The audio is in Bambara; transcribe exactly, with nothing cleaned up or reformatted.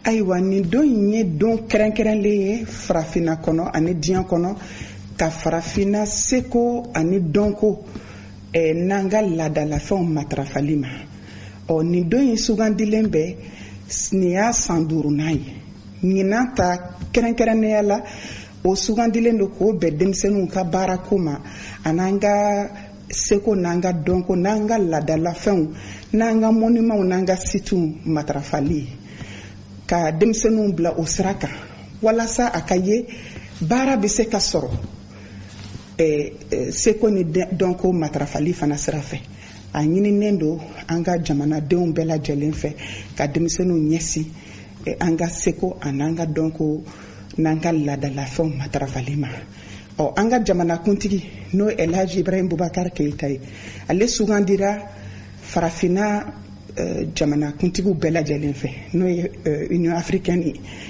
ayiwa nin don in ye don kɛrɛnkɛrɛnlen ye farafinna kɔnɔ ani diɲɛ kɔnɔ ka farafinna seko ani dɔnko eh, n'an ka laadalafɛnw matarafali ma. Ɔ nin don in sugandilen bɛ nin y'a san duurunan ye. ɲinan ta kɛrɛnkɛrɛnnenya la o sugandilen don k'o bɛn denmisɛnninw ka baarako ma an'an ka seko n'an ka dɔnko n'an ka laadalafɛnw n'an ka mɔnimanw n'an ka situw matarafali ka denmisɛnninw bila o sira kan walasa a ka ye baara bɛ se ka sɔrɔ seko ni dɔnko matarafali fana sira fɛ. A ɲininen don an ka jamanadenw bɛɛ lajɛlen fɛ ka denmisɛnninw ɲɛsin an ka seko an'an ka dɔnko n'an ka laadalafɛnw matarafali ma. Ɔ an ka jamanakuntigi n'o ye Elhaji Ibrahim Boubacar Keita ye, ale sugandira farafinna jamanakuntigiw bɛɛ lajɛlen fɛ n'o ye Union africaine ye.